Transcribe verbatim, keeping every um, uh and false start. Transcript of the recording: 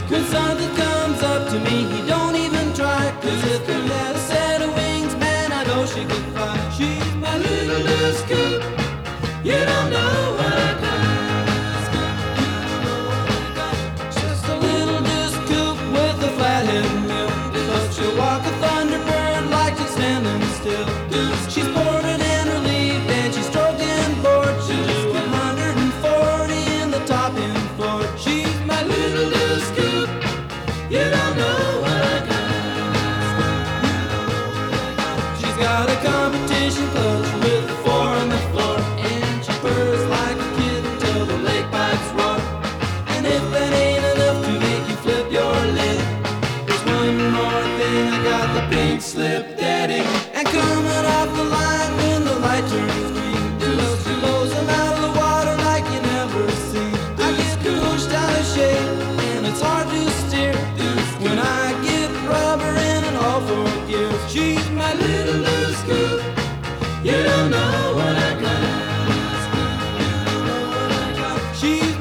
When something comes up to me, he don't even try. Cause if he had a set of wings, man, I know she could fly. She's my little loose coot. You don't know what I got. Just a little loose coot with a flathead mill. But she'll walk a thunderbird like she's standing still. She's boarded in her leaf and she's stroked in board. She'll do one hundred forty in the top end floor. She's my little loose coot. You don't know what I got. She's got a competition clutch with a four on the floor. And she purrs like a kitten till the lake pipes roar. And if that ain't enough to make you flip your lid, there's one more thing, I got the pink slip daddy. And coming off the line when the light turns green, she blows them out of the water like you never seen. I get pushed out of shape and it's hard to steer when I get rubber in and all four gears. She's my little loose scoop. You don't know what I got. She's